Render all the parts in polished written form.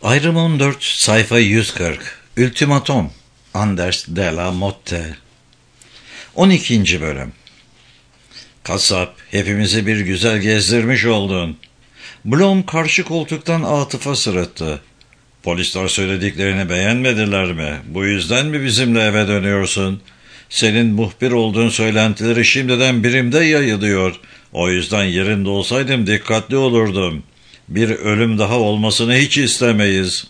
Ayrım 14, sayfa 140. Ultimatum. Anders de la Motte. 12. bölüm. Kasap, hepimizi bir güzel gezdirmiş oldun. Blom karşı koltuktan Atıf'a sırıttı. Polisler söylediklerini beğenmediler mi? Bu yüzden mi bizimle eve dönüyorsun? Senin muhbir olduğun söylentileri şimdiden birimde yayılıyor. O yüzden yerinde olsaydım dikkatli olurdum. Bir ölüm daha olmasını hiç istemeyiz.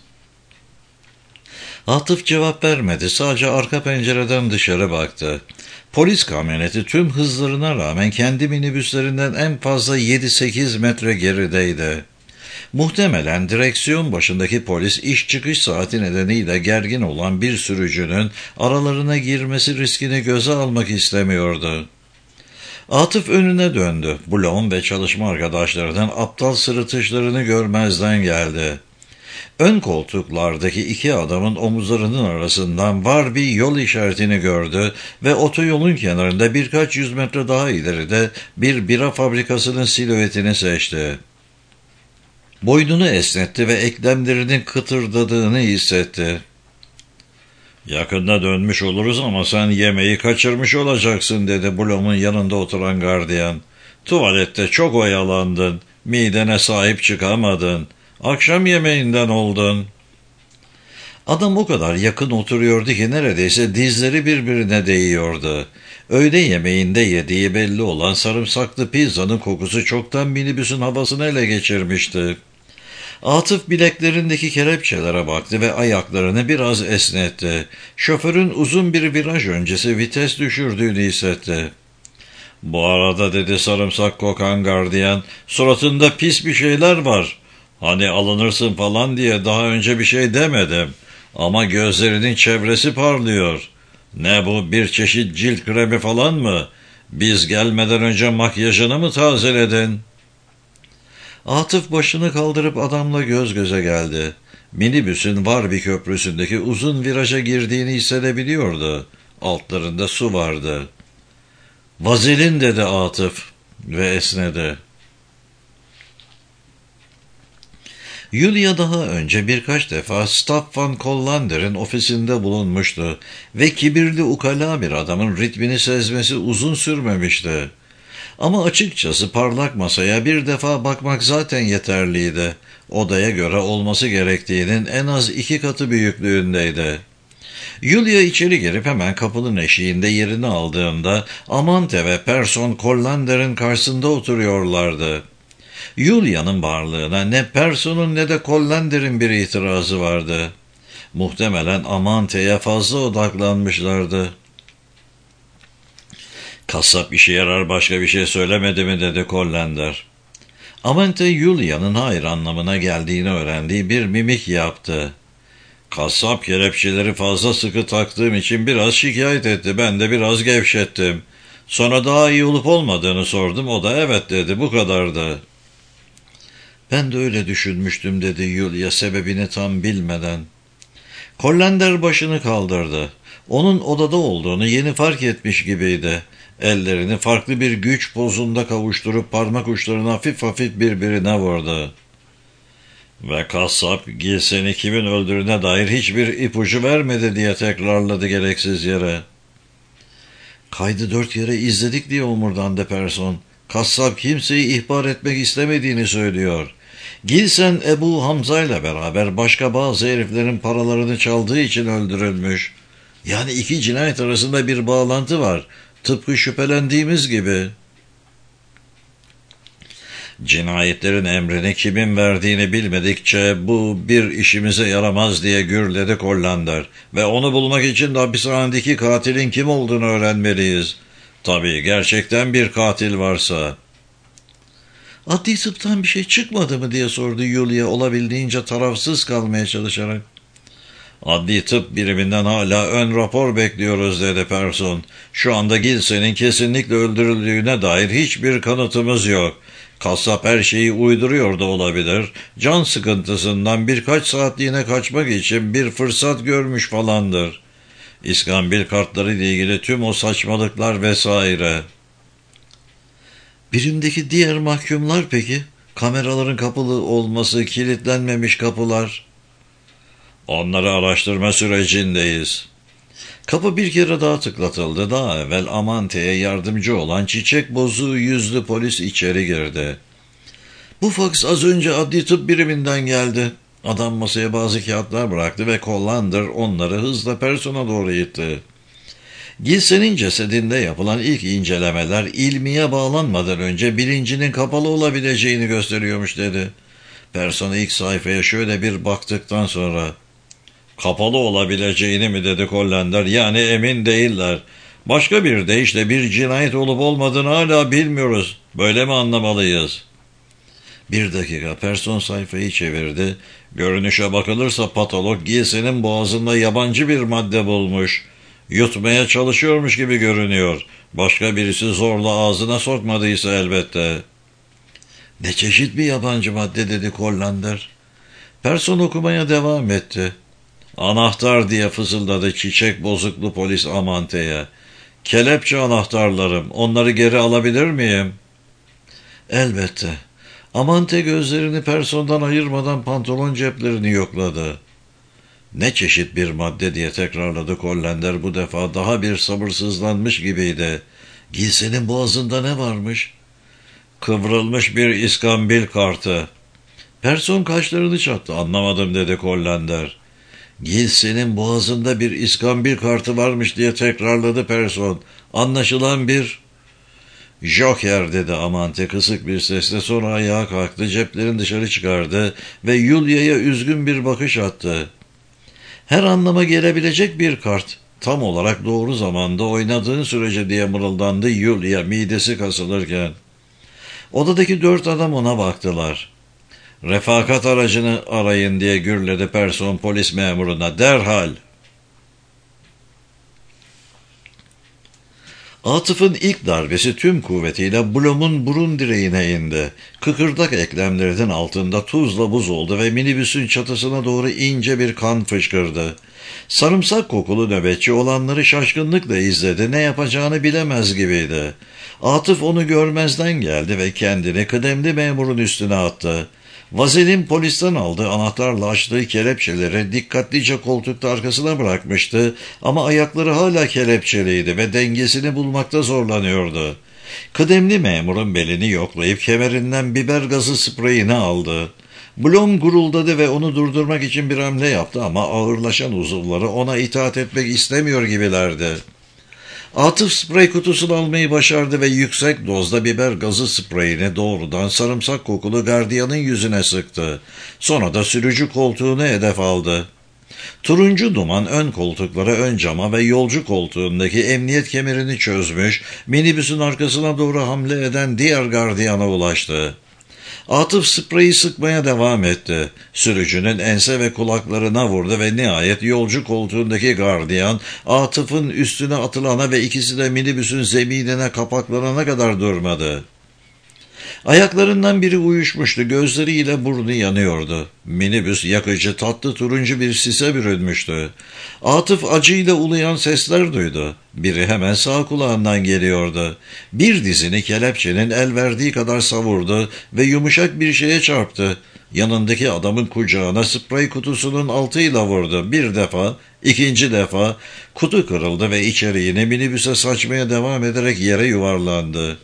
Atıf cevap vermedi. Sadece arka pencereden dışarı baktı. Polis kamyoneti tüm hızlarına rağmen kendi minibüslerinden en fazla 7-8 metre gerideydi. Muhtemelen direksiyon başındaki polis iş çıkış saati nedeniyle gergin olan bir sürücünün aralarına girmesi riskini göze almak istemiyordu. Atıf önüne döndü. Blom ve çalışma arkadaşlarının aptal sırıtışlarını görmezden geldi. Ön koltuklardaki iki adamın omuzlarının arasından var bir yol işaretini gördü ve otoyolun kenarında birkaç yüz metre daha ileride bir bira fabrikasının silüetini seçti. Boynunu esnetti ve eklemlerinin kıtırdadığını hissetti. "Yakında dönmüş oluruz ama sen yemeği kaçırmış olacaksın," dedi Blom'un yanında oturan gardiyan. "Tuvalette çok oyalandın, midene sahip çıkamadın. Akşam yemeğinden oldun." Adam o kadar yakın oturuyordu ki neredeyse dizleri birbirine değiyordu. Öğle yemeğinde yediği belli olan sarımsaklı pizzanın kokusu çoktan minibüsün havasını ele geçirmişti. Atıf bileklerindeki kelepçelere baktı ve ayaklarını biraz esnetti. Şoförün uzun bir viraj öncesi vites düşürdüğünü hissetti. "Bu arada," dedi sarımsak kokan gardiyan, "suratında pis bir şeyler var. Hani alınırsın falan diye daha önce bir şey demedim. Ama gözlerinin çevresi parlıyor. Ne bu, bir çeşit cilt kremi falan mı? Biz gelmeden önce makyajını mı tazeledin?" Atıf başını kaldırıp adamla göz göze geldi. Minibüsün Varbi köprüsündeki uzun viraja girdiğini hissedebiliyordu. Altlarında su vardı. "Vazelin," dedi Atıf ve esnedi. Yulia daha önce birkaç defa Staff van Collander'in ofisinde bulunmuştu ve kibirli ukala bir adamın ritmini sezmesi uzun sürmemişti. Ama açıkçası parlak masaya bir defa bakmak zaten yeterliydi. Odaya göre olması gerektiğinin en az 2 katı büyüklüğündeydi. Yulia içeri girip hemen kapının eşiğinde yerini aldığında Amante ve Person Collander'in karşısında oturuyorlardı. Yulia'nın varlığına ne Person'un ne de Collander'in bir itirazı vardı. Muhtemelen Amante'ye fazla odaklanmışlardı. "Kasap işe yarar, başka bir şey söylemedi mi?" dedi Collander. Amante, Yulia'nın hayır anlamına geldiğini öğrendiği bir mimik yaptı. "Kasap kelepçeleri fazla sıkı taktığım için biraz şikayet etti. Ben de biraz gevşettim. Sonra daha iyi olup olmadığını sordum. O da evet dedi. Bu kadardı." "Ben de öyle düşünmüştüm," dedi Yulia sebebini tam bilmeden. Collander başını kaldırdı. Onun odada olduğunu yeni fark etmiş gibiydi. Ellerini farklı bir güç pozunda kavuşturup parmak uçlarını hafif hafif birbirine vurdu. "Ve kasap Gilsen'i kimin öldürdüğüne dair hiçbir ipucu vermedi," diye tekrarladı gereksiz yere. "Kaydı 4 kere izledik," diye omurdandı Person. "Kasap kimseyi ihbar etmek istemediğini söylüyor. Gilsen Ebu Hamza ile beraber başka bazı heriflerin paralarını çaldığı için öldürülmüş. Yani 2 cinayet arasında bir bağlantı var. Tıpkı şüphelendiğimiz gibi." "Cinayetlerin emrini kimin verdiğini bilmedikçe bu bir işimize yaramaz," diye gürledi Collander. "Ve onu bulmak için de hapishanedeki katilin kim olduğunu öğrenmeliyiz. Tabii gerçekten bir katil varsa." "Adli tıptan bir şey çıkmadı mı?" diye sordu Yulia olabildiğince tarafsız kalmaya çalışarak. "Adli tıp biriminden hala ön rapor bekliyoruz," dedi Person. "Şu anda Gilsen'in kesinlikle öldürüldüğüne dair hiçbir kanıtımız yok. Kasap her şeyi uyduruyor da olabilir. Can sıkıntısından birkaç saatliğine kaçmak için bir fırsat görmüş falandır. İskambil kartları ile ilgili tüm o saçmalıklar vesaire." "Birimdeki diğer mahkumlar peki? Kameraların kapalı olması, kilitlenmemiş kapılar." Onları araştırma sürecindeyiz. Kapı bir kere daha tıklatıldı. Daha evvel Amante'ye yardımcı olan çiçek bozuğu yüzlü polis içeri girdi. Bu faks az önce adli tıp biriminden geldi. Adam masaya bazı kağıtlar bıraktı ve Collander onları hızla persona doğru itti. Gilsen'in cesedinde yapılan ilk incelemeler ilmiye bağlanmadan önce bilincinin kapalı olabileceğini gösteriyormuş dedi. Person ilk sayfaya şöyle bir baktıktan sonra "Kapalı olabileceğini mi?" dedi Collander. "Yani emin değiller. Başka bir deyişle bir cinayet olup olmadığını hala bilmiyoruz. Böyle mi anlamalıyız?" Bir dakika, Person sayfayı çevirdi. Görünüşe bakılırsa patolog Gilsen'in boğazında yabancı bir madde bulmuş. Yutmaya çalışıyormuş gibi görünüyor. Başka birisi zorla ağzına sokmadıysa elbette. "Ne çeşit bir yabancı madde?" dedi Collander. Person okumaya devam etti. "Anahtar," diye fısıldadı çiçek bozuklu polis Amante'ye. "Kelepçe anahtarlarım. Onları geri alabilir miyim?" "Elbette." Amante gözlerini Person'dan ayırmadan pantolon ceplerini yokladı. "Ne çeşit bir madde?" diye tekrarladı Collander, bu defa daha bir sabırsızlanmış gibiydi. "Gilsen'in boğazında ne varmış?" "Kıvrılmış bir iskambil kartı." Person kaşlarını çattı. "Anlamadım," dedi Collander. "Gilsen'in boğazında bir iskambil kartı varmış," diye tekrarladı Person. "Anlaşılan bir Joker," dedi Amante kısık bir sesle, sonra ayağa kalktı, ceplerini dışarı çıkardı ve Yulia'ya üzgün bir bakış attı. "Her anlama gelebilecek bir kart. Tam olarak doğru zamanda oynadığın sürece," diye mırıldandı Yulia midesi kasılırken. Odadaki 4 adam ona baktılar. "Refakat aracını arayın," diye gürledi Person polis memuruna. "Derhal." Atıf'ın ilk darbesi tüm kuvvetiyle Blom'un burun direğine indi. Kıkırdak eklemlerinin altında tuzla buz oldu ve minibüsün çatısına doğru ince bir kan fışkırdı. Sarımsak kokulu nöbetçi olanları şaşkınlıkla izledi, ne yapacağını bilemez gibiydi. Atıf onu görmezden geldi ve kendini kıdemli memurun üstüne attı. Vazelin polisten aldığı anahtarla açtığı kelepçeleri dikkatlice koltukta arkasına bırakmıştı ama ayakları hala kelepçeliydi ve dengesini bulmakta zorlanıyordu. Kıdemli memurun belini yoklayıp kemerinden biber gazı spreyini aldı. Blom guruldadı ve onu durdurmak için bir hamle yaptı ama ağırlaşan uzuvları ona itaat etmek istemiyor gibilerdi. Atıf sprey kutusunu almayı başardı ve yüksek dozda biber gazı spreyini doğrudan sarımsak kokulu gardiyanın yüzüne sıktı. Sonra da sürücü koltuğunu hedef aldı. Turuncu duman ön koltuklara, ön cama ve yolcu koltuğundaki emniyet kemerini çözmüş, minibüsün arkasına doğru hamle eden diğer gardiyana ulaştı. Atıf spreyi sıkmaya devam etti. Sürücünün ense ve kulaklarına vurdu ve nihayet yolcu koltuğundaki gardiyan Atıf'ın üstüne atılana ve ikisi de minibüsün zeminine kapaklanana kadar durmadı. Ayaklarından biri uyuşmuştu, gözleriyle burnu yanıyordu. Minibüs yakıcı, tatlı turuncu bir sise bürünmüştü. Atıf acıyla uluyan sesler duydu. Biri hemen sağ kulağından geliyordu. Bir dizini kelepçenin el verdiği kadar savurdu ve yumuşak bir şeye çarptı. Yanındaki adamın kucağına sprey kutusunun altıyla vurdu. Bir defa, ikinci defa kutu kırıldı ve içeriğini minibüse saçmaya devam ederek yere yuvarlandı.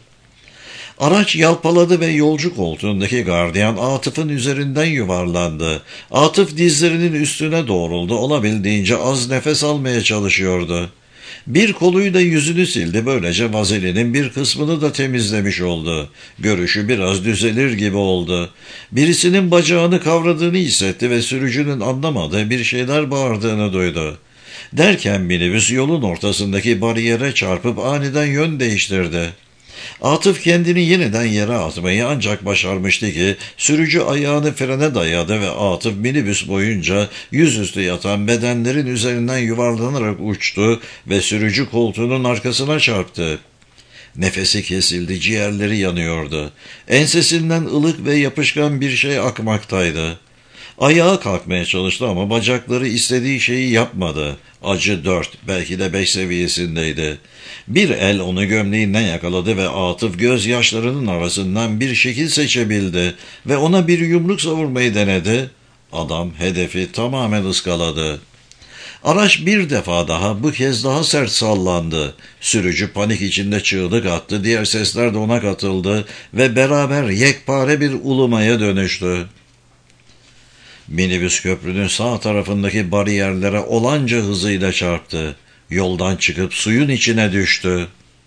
Araç yalpaladı ve yolcu koltuğundaki gardiyan Atıf'ın üzerinden yuvarlandı. Atıf dizlerinin üstüne doğruldu, olabildiğince az nefes almaya çalışıyordu. Bir koluyla yüzünü sildi, böylece vazelinin bir kısmını da temizlemiş oldu. Görüşü biraz düzelir gibi oldu. Birisinin bacağını kavradığını hissetti ve sürücünün anlamadığı bir şeyler bağırdığını duydu. Derken minibüs yolun ortasındaki bariyere çarpıp aniden yön değiştirdi. Atıf kendini yeniden yere atmayı ancak başarmıştı ki sürücü ayağını frene dayadı ve Atıf minibüs boyunca yüzüstü yatan bedenlerin üzerinden yuvarlanarak uçtu ve sürücü koltuğunun arkasına çarptı. Nefesi kesildi, ciğerleri yanıyordu. Ensesinden ılık ve yapışkan bir şey akmaktaydı. Ayağa kalkmaya çalıştı ama bacakları istediği şeyi yapmadı. Acı 4, belki de 5 seviyesindeydi. Bir el onu gömleğinden yakaladı ve Atıf gözyaşlarının arasından bir şekil seçebildi ve ona bir yumruk savurmayı denedi. Adam hedefi tamamen ıskaladı. Araç bir defa daha, bu kez daha sert sallandı. Sürücü panik içinde çığlık attı, diğer sesler de ona katıldı ve beraber yekpare bir ulumaya dönüştü. Minibüs köprünün sağ tarafındaki bariyerlere olanca hızıyla çarptı. Yoldan çıkıp suyun içine düştü.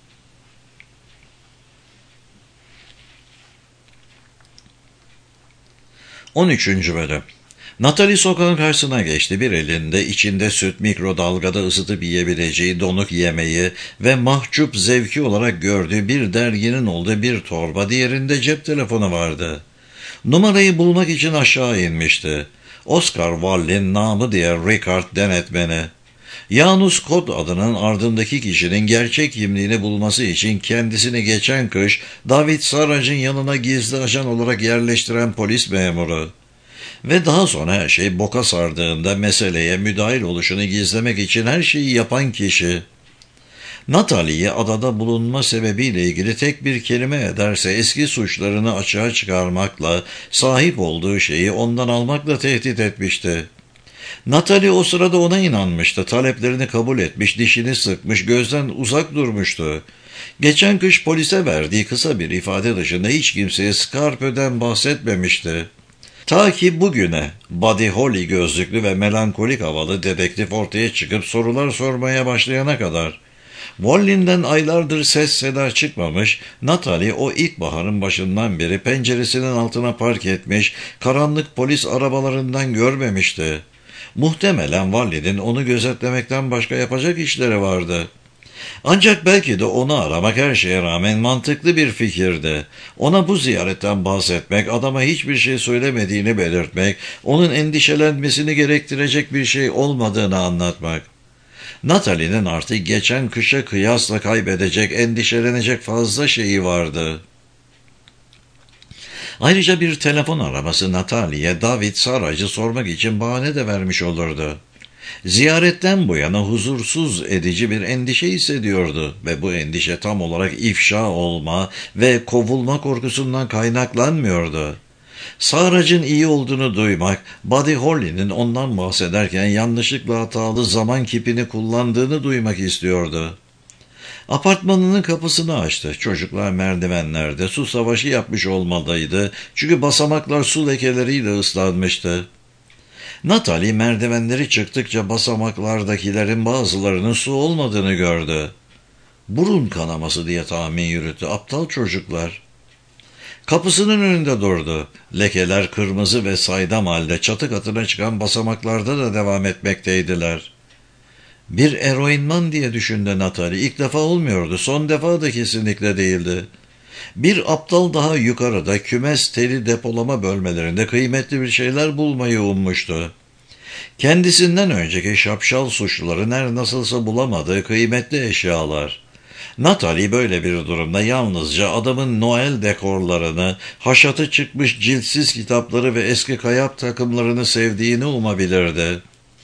13. Bölüm. Natalie sokağın karşısına geçti. Bir elinde içinde süt, mikrodalgada ısıtıp yiyebileceği donuk yemeği ve mahcup zevki olarak gördüğü bir derginin olduğu bir torba, diğerinde cep telefonu vardı. Numarayı bulmak için aşağı inmişti. Oscar Wallin, namı diğer Ricard denetmeni. Janus kod adının ardındaki kişinin gerçek kimliğini bulması için kendisini geçen kış David Sarac'ın yanına gizli ajan olarak yerleştiren polis memuru. Ve daha sonra her şey boka sardığında meseleye müdahil oluşunu gizlemek için her şeyi yapan kişi. Natalie'yi adada bulunma sebebiyle ilgili tek bir kelime ederse eski suçlarını açığa çıkarmakla, sahip olduğu şeyi ondan almakla tehdit etmişti. Natalie o sırada ona inanmıştı, taleplerini kabul etmiş, dişini sıkmış, gözden uzak durmuştu. Geçen kış polise verdiği kısa bir ifade dışında hiç kimseye Scarpe'den bahsetmemişti. Ta ki bugüne Buddy Holly gözlüklü ve melankolik havalı dedektif ortaya çıkıp sorular sormaya başlayana kadar. Wallin'den aylardır ses seda çıkmamış, Natalie o ilkbaharın başından beri penceresinin altına park etmiş, karanlık polis arabalarından görmemişti. Muhtemelen Wallin'in onu gözetlemekten başka yapacak işleri vardı. Ancak belki de onu aramak her şeye rağmen mantıklı bir fikirdi. Ona bu ziyaretten bahsetmek, adama hiçbir şey söylemediğini belirtmek, onun endişelenmesini gerektirecek bir şey olmadığını anlatmak. Natalie'nin artık geçen kışa kıyasla kaybedecek, endişelenecek fazla şeyi vardı. Ayrıca bir telefon araması Natalie'ye David Sarac'ı sormak için bahane de vermiş olurdu. Ziyaretten bu yana huzursuz edici bir endişe hissediyordu ve bu endişe tam olarak ifşa olma ve kovulma korkusundan kaynaklanmıyordu. Sarac'ın iyi olduğunu duymak, Buddy Holly'nin ondan bahsederken yanlışlıkla hatalı zaman kipini kullandığını duymak istiyordu. Apartmanının kapısını açtı. Çocuklar merdivenlerde su savaşı yapmış olmalıydı çünkü basamaklar su lekeleriyle ıslanmıştı. Natalie merdivenleri çıktıkça basamaklardakilerin bazılarının su olmadığını gördü. Burun kanaması diye tahmin yürüttü. Aptal çocuklar. Kapısının önünde durdu. Lekeler kırmızı ve saydam halde çatı katına çıkan basamaklarda da devam etmekteydiler. Bir eroinman diye düşündü Natalie. İlk defa olmuyordu. Son defa da kesinlikle değildi. Bir aptal daha yukarıda kümes teli depolama bölmelerinde kıymetli bir şeyler bulmayı ummuştu. Kendisinden önceki şapşal suçluların her nasılsa bulamadığı kıymetli eşyalar. Natalie böyle bir durumda yalnızca adamın Noel dekorlarını, haşatı çıkmış ciltsiz kitapları ve eski kayak takımlarını sevdiğini umabilirdi.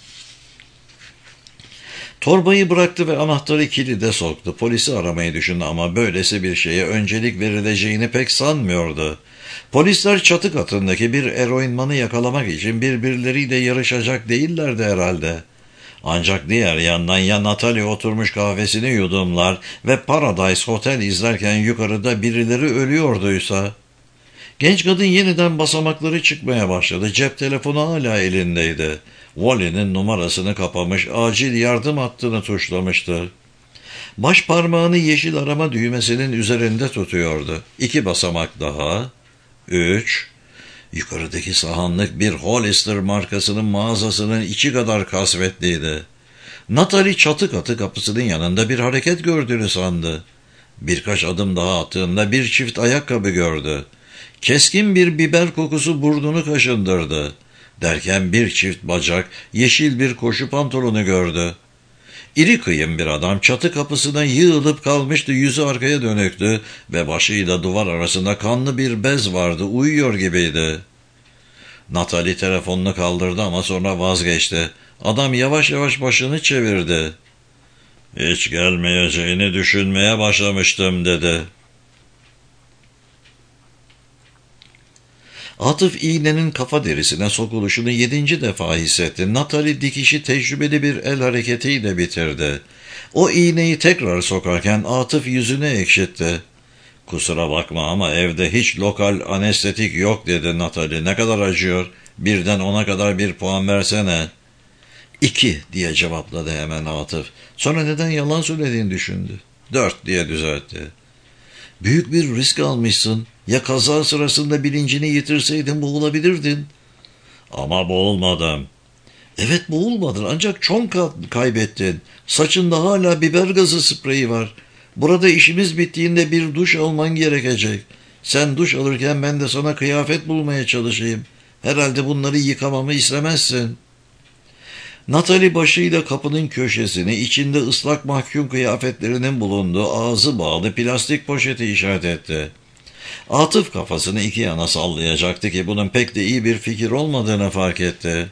Torbayı bıraktı ve anahtarı kilide soktu. Polisi aramayı düşündü ama böylesi bir şeye öncelik verileceğini pek sanmıyordu. Polisler çatı katındaki bir eroinmanı yakalamak için birbirleriyle yarışacak değillerdi herhalde. Ancak diğer yandan ya Natalie oturmuş kahvesini yudumlar ve Paradise Hotel izlerken yukarıda birileri ölüyorduysa. Genç kadın yeniden basamakları çıkmaya başladı. Cep telefonu hala elindeydi. Wally'nin numarasını kapamış, acil yardım hattını tuşlamıştı. Baş parmağını yeşil arama düğmesinin üzerinde tutuyordu. 2 basamak daha. 3. Yukarıdaki sahanlık bir Hollister markasının mağazasının içi kadar kasvetliydi. Natalie çatı katı kapısının yanında bir hareket gördüğünü sandı. Birkaç adım daha attığında bir çift ayakkabı gördü. Keskin bir biber kokusu burnunu kaşındırdı. Derken bir çift bacak, yeşil bir koşu pantolonu gördü. İri kıyım bir adam çatı kapısına yığılıp kalmıştı, yüzü arkaya dönüktü ve başıyla duvar arasında kanlı bir bez vardı, uyuyor gibiydi. Natalie telefonunu kaldırdı ama sonra vazgeçti. Adam yavaş yavaş başını çevirdi. "Hiç gelmeyeceğini düşünmeye başlamıştım," dedi. Atıf iğnenin kafa derisine sokuluşunu 7. defa hissetti. Natalie dikişi tecrübeli bir el hareketiyle bitirdi. O iğneyi tekrar sokarken Atıf yüzünü ekşitti. "Kusura bakma ama evde hiç lokal anestetik yok," dedi Natalie. "Ne kadar acıyor? Birden 10'a kadar bir puan versene." "2" diye cevapladı hemen Atıf. Sonra neden yalan söylediğini düşündü. 4 diye düzeltti. "Büyük bir risk almışsın. Ya kaza sırasında bilincini yitirseydin boğulabilirdin." "Ama boğulmadım." "Evet boğulmadın ancak çok kaybettin. Saçında hala biber gazı spreyi var. Burada işimiz bittiğinde bir duş alman gerekecek. Sen duş alırken ben de sana kıyafet bulmaya çalışayım. Herhalde bunları yıkamamı istemezsin." Natalie başıyla kapının köşesini, içinde ıslak mahkum kıyafetlerinin bulunduğu ağzı bağlı plastik poşeti işaret etti. Atıf kafasını iki yana sallayacaktı ki bunun pek de iyi bir fikir olmadığını fark etti.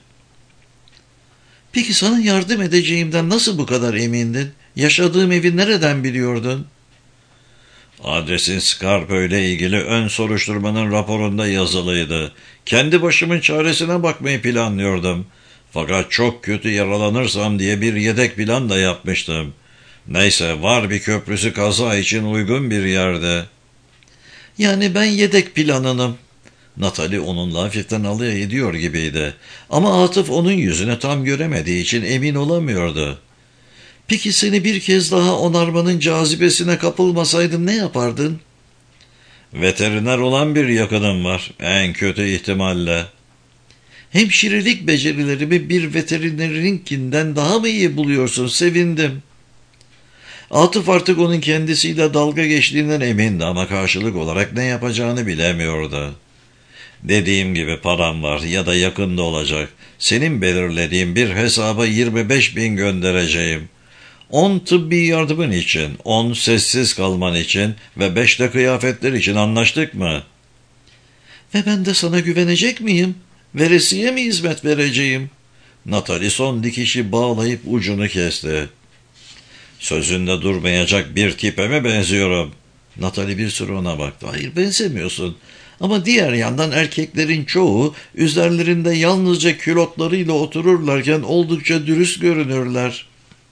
"Peki sana yardım edeceğimden nasıl bu kadar emindin? Yaşadığım evi nereden biliyordun?" "Adresin Scarpa ile ilgili ön soruşturmanın raporunda yazılıydı. Kendi başımın çaresine bakmayı planlıyordum. Fakat çok kötü yaralanırsam diye bir yedek plan da yapmıştım. Neyse, var bir köprüsü kaza için uygun bir yerde." "Yani ben yedek planınım." Natalie onunla hafiften alay ediyor gibiydi. Ama Atıf onun yüzünü tam göremediği için emin olamıyordu. "Peki seni bir kez daha onarmanın cazibesine kapılmasaydın ne yapardın?" "Veteriner olan bir yakınım var, en kötü ihtimalle." "Hemşirelik becerilerimi bir veterinerinkinden daha mı iyi buluyorsun? Sevindim." Atıf artık onun kendisiyle dalga geçtiğinden emindi ama karşılık olarak ne yapacağını bilemiyordu. "Dediğim gibi param var ya da yakında olacak. Senin belirlediğin bir hesaba 25.000 göndereceğim. 10 tıbbi yardımın için, 10 sessiz kalman için ve 5 de kıyafetler için, anlaştık mı?" "Ve ben de sana güvenecek miyim? Veresiye mi hizmet vereceğim?" Natalie son dikişi bağlayıp ucunu kesti. "Sözünde durmayacak bir tipe mi benziyorum?" Natalie bir süre ona baktı. "Hayır, benzemiyorsun. Ama diğer yandan erkeklerin çoğu üzerlerinde yalnızca külotlarıyla otururlarken oldukça dürüst görünürler."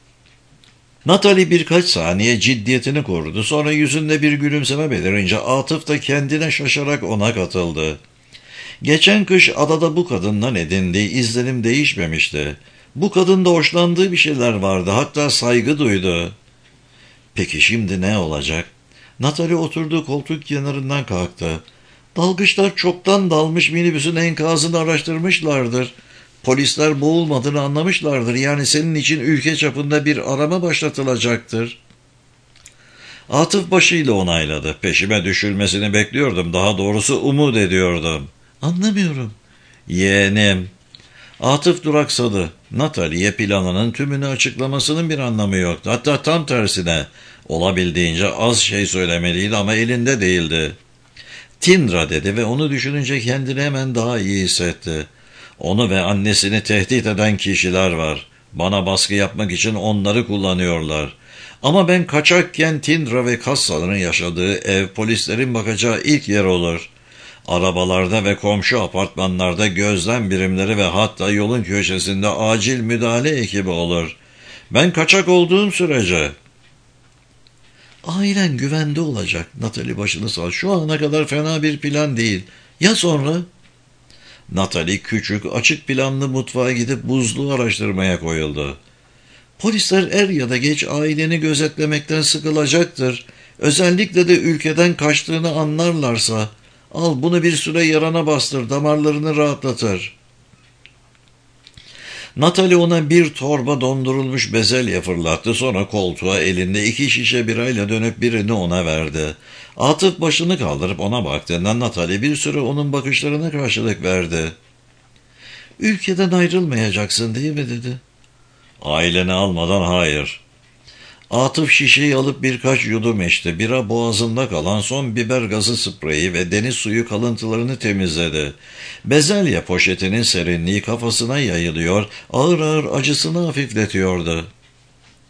Natalie birkaç saniye ciddiyetini korudu. Sonra yüzünde bir gülümseme belirince Atıf da kendine şaşarak ona katıldı. Geçen kış adada bu kadından edindiği izlenim değişmemişti. Bu kadında hoşlandığı bir şeyler vardı, hatta saygı duydu. Peki şimdi ne olacak? Natalie oturduğu koltuk kenarından kalktı. "Dalgıçlar çoktan dalmış minibüsün enkazını araştırmışlardır. Polisler boğulmadığını anlamışlardır. Yani senin için ülke çapında bir arama başlatılacaktır." Atıf başıyla onayladı. "Peşime düşülmesini bekliyordum. Daha doğrusu umut ediyordum." "Anlamıyorum." "Yeğenim." Atıf duraksadı. Natalie'ye planının tümünü açıklamasının bir anlamı yoktu. Hatta tam tersine, olabildiğince az şey söylemeliydi ama elinde değildi. "Tindra," dedi ve onu düşününce kendini hemen daha iyi hissetti. "Onu ve annesini tehdit eden kişiler var. Bana baskı yapmak için onları kullanıyorlar. Ama ben kaçakken Tindra ve Kassaların yaşadığı ev polislerin bakacağı ilk yer olur. Arabalarda ve komşu apartmanlarda gözlem birimleri ve hatta yolun köşesinde acil müdahale ekibi olur. Ben kaçak olduğum sürece." "Ailen güvende olacak." Natalie başını sal. "Şu ana kadar fena bir plan değil. Ya sonra?" Natalie küçük, açık planlı mutfağa gidip buzluğu araştırmaya koyuldu. "Polisler er ya da geç aileni gözetlemekten sıkılacaktır. Özellikle de ülkeden kaçtığını anlarlarsa. Al bunu bir süre yarana bastır, damarlarını rahatlatır." Natalie ona bir torba dondurulmuş bezelye fırlattı. Sonra koltuğa elinde 2 şişe birayla dönüp birini ona verdi. Atıf başını kaldırıp ona baktığından Natalie bir süre onun bakışlarına karşılık verdi. "Ülkeden ayrılmayacaksın değil mi?" dedi. "Aileni almadan hayır." Atıf şişeyi alıp birkaç yudum içti. Bira boğazında kalan son biber gazı spreyi ve deniz suyu kalıntılarını temizledi. Bezelye poşetinin serinliği kafasına yayılıyor, ağır ağır acısını hafifletiyordu.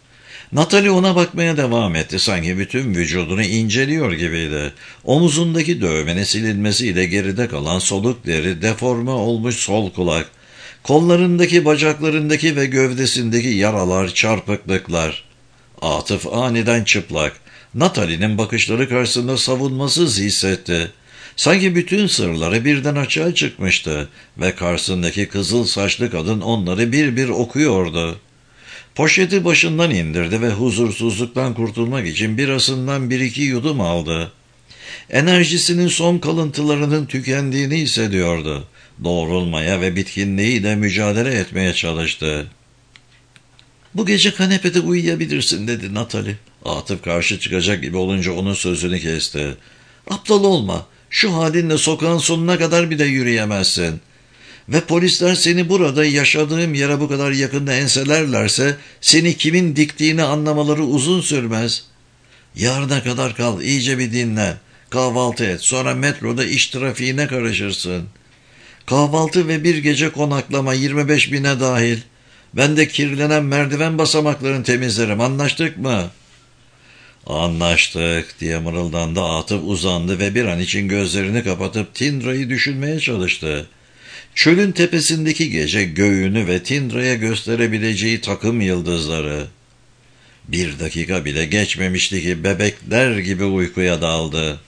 Natalie ona bakmaya devam etti. Sanki bütün vücudunu inceliyor gibiydi. Omuzundaki dövmenin silinmesiyle geride kalan soluk deri, deforme olmuş sol kulak, kollarındaki, bacaklarındaki ve gövdesindeki yaralar, çarpıklıklar. Atıf aniden çıplak. Natalie'nin bakışları karşısında savunmasız hissetti. Sanki bütün sırları birden açığa çıkmıştı ve karşısındaki kızıl saçlı kadın onları bir bir okuyordu. Poşeti başından indirdi ve huzursuzluktan kurtulmak için birasından bir iki yudum aldı. Enerjisinin son kalıntılarının tükendiğini hissediyordu. Doğrulmaya ve bitkinliğiyle mücadele etmeye çalıştı. "Bu gece kanepede uyuyabilirsin," dedi Natalie. Atıf karşı çıkacak gibi olunca onun sözünü kesti. "Aptal olma. Şu halinle sokağın sonuna kadar bile yürüyemezsin. Ve polisler seni burada yaşadığım yere bu kadar yakında enselerlerse seni kimin diktiğini anlamaları uzun sürmez. Yarına kadar kal, iyice bir dinle. Kahvaltı et, sonra metroda iş trafiğine karışırsın. Kahvaltı ve bir gece konaklama 25.000'e dahil. Ben de kirlenen merdiven basamaklarını temizlerim, anlaştık mı?" "Anlaştık," diye mırıldandı. Atıf uzandı ve bir an için gözlerini kapatıp Tindra'yı düşünmeye çalıştı. Çölün tepesindeki gece göğünü ve Tindra'ya gösterebileceği takım yıldızları. Bir dakika bile geçmemişti ki bebekler gibi uykuya daldı.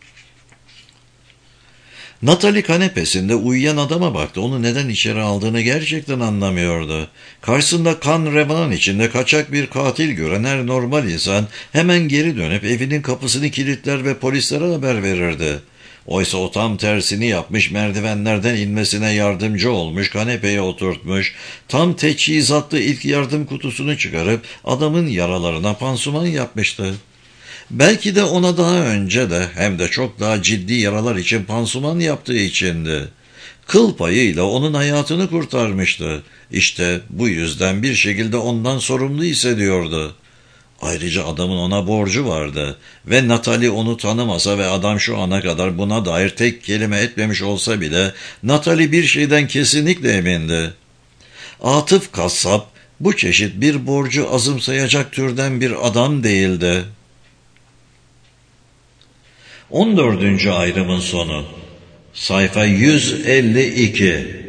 Natalie kanepesinde uyuyan adama baktı. Onu neden içeri aldığını gerçekten anlamıyordu. Karşısında kan revan içinde kaçak bir katil gören her normal insan hemen geri dönüp evinin kapısını kilitler ve polislere haber verirdi. Oysa o tam tersini yapmış, merdivenlerden inmesine yardımcı olmuş, kanepeye oturtmuş, tam teçhizatlı ilk yardım kutusunu çıkarıp adamın yaralarına pansuman yapmıştı. Belki de ona daha önce de hem de çok daha ciddi yaralar için pansuman yaptığı içindi. Kıl payıyla onun hayatını kurtarmıştı. İşte bu yüzden bir şekilde ondan sorumlu hissediyordu. Ayrıca adamın ona borcu vardı ve Natalie onu tanımasa ve adam şu ana kadar buna dair tek kelime etmemiş olsa bile Natalie bir şeyden kesinlikle emindi. Atıf kasap bu çeşit bir borcu azımsayacak türden bir adam değildi. 14. ayrımın sonu. Sayfa 152.